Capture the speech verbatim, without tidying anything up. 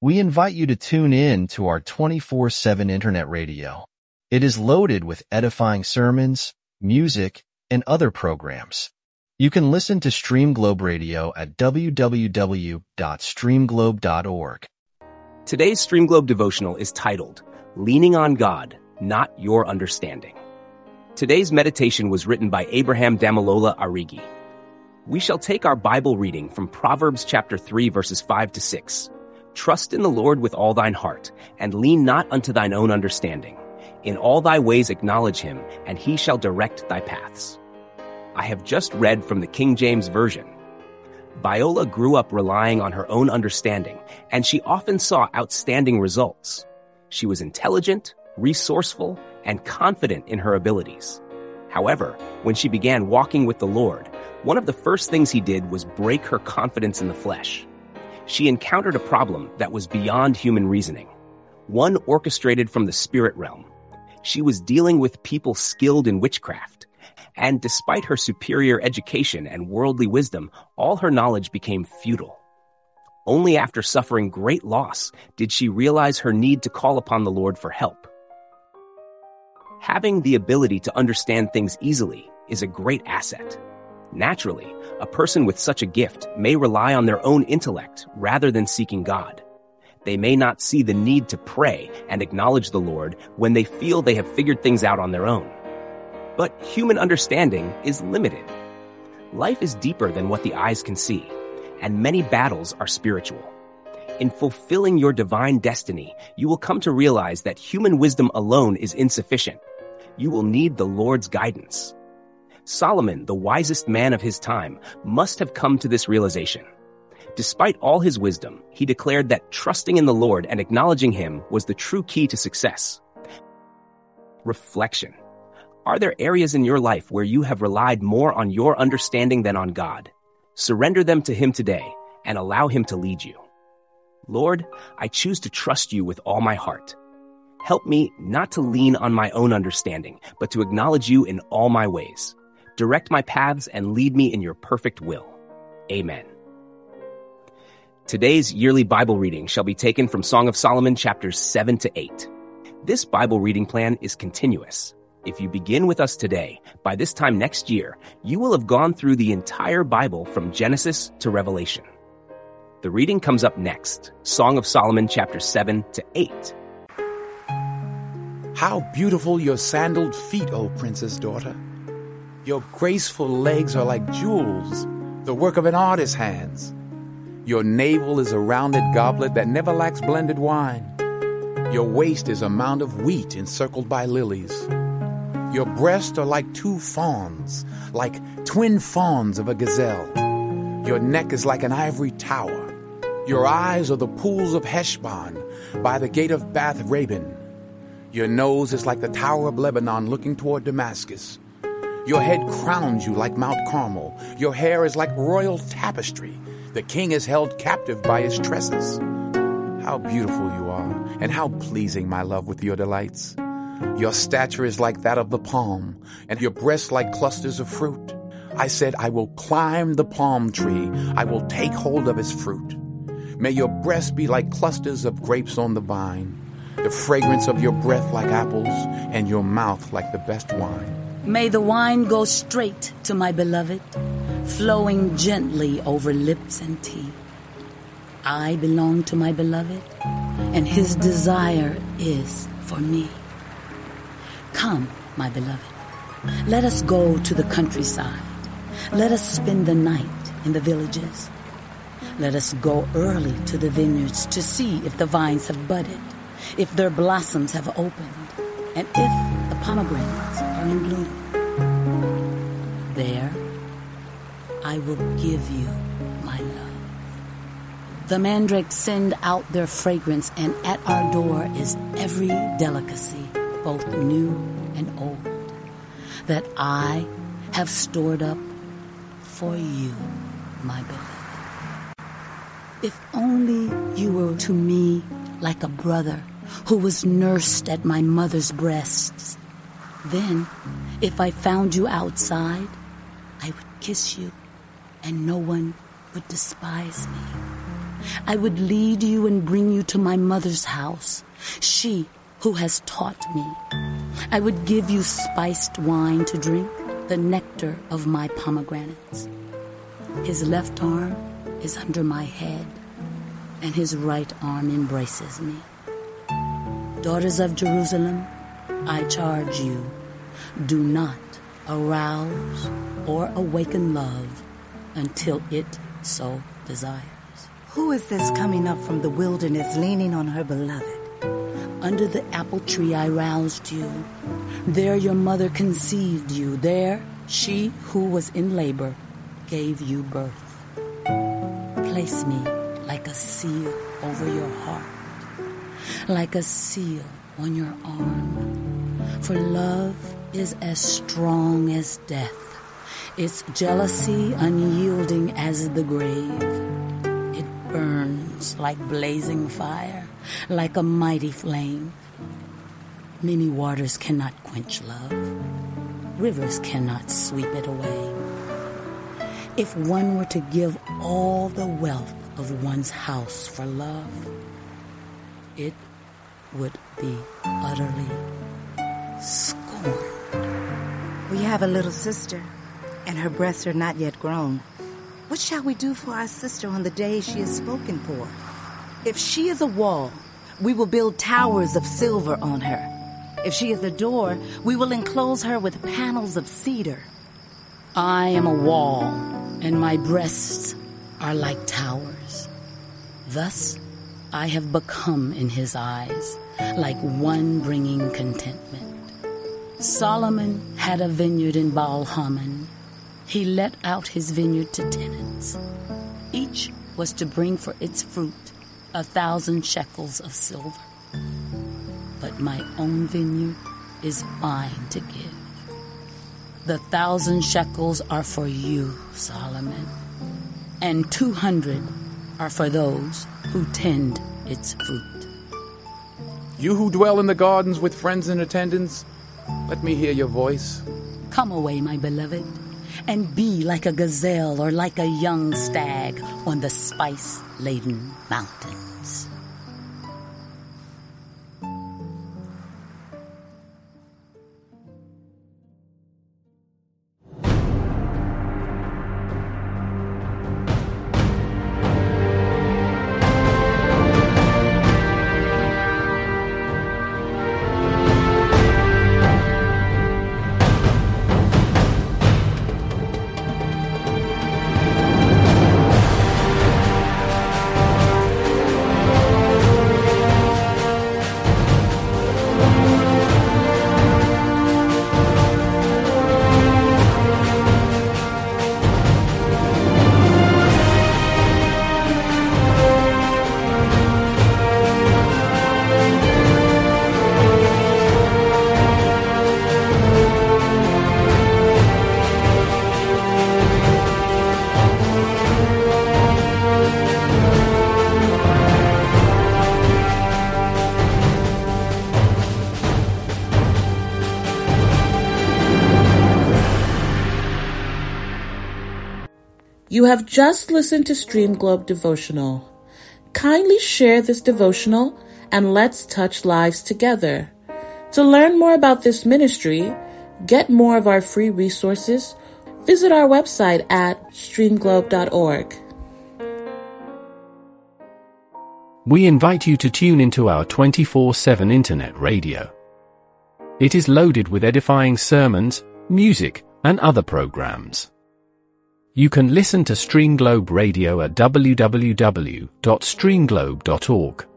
We invite you to tune in to our twenty-four seven internet radio. It is loaded with edifying sermons, music, and other programs. You can listen to Stream Globe Radio at w w w dot stream globe dot org. Today's Stream Globe devotional is titled, Leaning on God, Not Your Understanding. Today's meditation was written by Abraham Damilola Arigi. We shall take our Bible reading from Proverbs chapter three, verses five to six. Trust in the Lord with all thine heart, and lean not unto thine own understanding. In all thy ways acknowledge him, and he shall direct thy paths. I have just read from the King James Version. Biola grew up relying on her own understanding, and she often saw outstanding results. She was intelligent, resourceful, and confident in her abilities. However, when she began walking with the Lord, one of the first things he did was break her confidence in the flesh. She encountered a problem that was beyond human reasoning, one orchestrated from the spirit realm. She was dealing with people skilled in witchcraft, and despite her superior education and worldly wisdom, all her knowledge became futile. Only after suffering great loss did she realize her need to call upon the Lord for help. Having the ability to understand things easily is a great asset. Naturally, a person with such a gift may rely on their own intellect rather than seeking God. They may not see the need to pray and acknowledge the Lord when they feel they have figured things out on their own. But human understanding is limited. Life is deeper than what the eyes can see, and many battles are spiritual. In fulfilling your divine destiny, you will come to realize that human wisdom alone is insufficient. You will need the Lord's guidance. Solomon, the wisest man of his time, must have come to this realization. Despite all his wisdom, he declared that trusting in the Lord and acknowledging him was the true key to success. Reflection. Are there areas in your life where you have relied more on your understanding than on God? Surrender them to him today and allow him to lead you. Lord, I choose to trust you with all my heart. Help me not to lean on my own understanding, but to acknowledge you in all my ways. Direct my paths and lead me in your perfect will. Amen. Today's yearly Bible reading shall be taken from Song of Solomon chapters seven to eight. This Bible reading plan is continuous. If you begin with us today, by this time next year, you will have gone through the entire Bible from Genesis to Revelation. The reading comes up next, Song of Solomon chapters seven to eight. How beautiful your sandaled feet, O princess daughter. Your graceful legs are like jewels, the work of an artist's hands. Your navel is a rounded goblet that never lacks blended wine. Your waist is a mound of wheat encircled by lilies. Your breasts are like two fawns, like twin fawns of a gazelle. Your neck is like an ivory tower. Your eyes are the pools of Heshbon by the gate of Bath Rabin. Your nose is like the Tower of Lebanon looking toward Damascus. Your head crowns you like Mount Carmel. Your hair is like royal tapestry. The king is held captive by his tresses. How beautiful you are, and how pleasing, my love, with your delights. Your stature is like that of the palm, and your breasts like clusters of fruit. I said, I will climb the palm tree. I will take hold of its fruit. May your breasts be like clusters of grapes on the vine, the fragrance of your breath like apples, and your mouth like the best wine. May the wine go straight to my beloved, flowing gently over lips and teeth. I belong to my beloved, and his desire is for me. Come, my beloved, let us go to the countryside. Let us spend the night in the villages. Let us go early to the vineyards to see if the vines have budded, if their blossoms have opened, and if the pomegranates are in bloom. There, I will give you my love. The mandrakes send out their fragrance, and at our door is every delicacy, both new and old, that I have stored up for you, my beloved. If only you were to me like a brother who was nursed at my mother's breasts. Then, if I found you outside, I would kiss you, and no one would despise me. I would lead you and bring you to my mother's house, she who has taught me. I would give you spiced wine to drink, the nectar of my pomegranates. His left arm is under my head, and his right arm embraces me. Daughters of Jerusalem, I charge you, do not arouse or awaken love until it so desires. Who is this coming up from the wilderness leaning on her beloved? Under the apple tree I roused you. There your mother conceived you. There she who was in labor gave you birth. Place me like a seal over your heart, like a seal on your arm. For love is as strong as death, its jealousy unyielding as the grave. It burns like blazing fire, like a mighty flame. Many waters cannot quench love. Rivers cannot sweep it away. If one were to give all the wealth of one's house for love, it would be utterly scorned. We have a little sister, and her breasts are not yet grown. What shall we do for our sister on the day she is spoken for? If she is a wall, we will build towers of silver on her. If she is a door, we will enclose her with panels of cedar. I am a wall, and my breasts are like towers. Thus I have become in his eyes like one bringing contentment. Solomon had a vineyard in Baal-Hamon. He let out his vineyard to tenants. Each was to bring for its fruit a thousand shekels of silver. But my own vineyard is mine to give. The thousand shekels are for you, Solomon, and two hundred are for those who tend its fruit. You who dwell in the gardens with friends in attendance, let me hear your voice. Come away, my beloved, and be like a gazelle or like a young stag on the spice-laden mountains. You have just listened to Stream Globe Devotional. Kindly share this devotional and let's touch lives together. To learn more about this ministry, get more of our free resources, visit our website at stream globe dot org. We invite you to tune into our twenty-four seven internet radio. It is loaded with edifying sermons, music, and other programs. You can listen to Stream Globe Radio at w w w dot stream globe dot org.